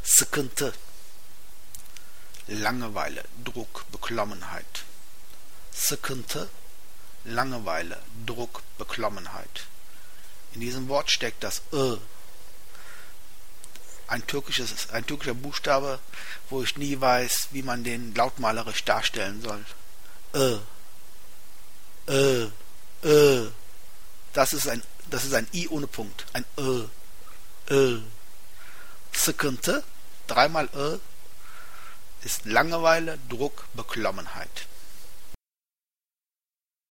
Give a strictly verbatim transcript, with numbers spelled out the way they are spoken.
Sıkıntı, Langeweile, Druck, Beklommenheit. Sıkıntı, Langeweile, Druck, Beklommenheit. In diesem Wort steckt das Ö, ein türkisches, ein türkischer Buchstabe, wo ich nie weiß, wie man den lautmalerisch darstellen soll. Ö, Ö, Ö. Das ist ein, das ist ein I ohne Punkt, ein Ö, Ö. Sıkıntı, dreimal Ö, ist Langeweile, Druck, Beklommenheit.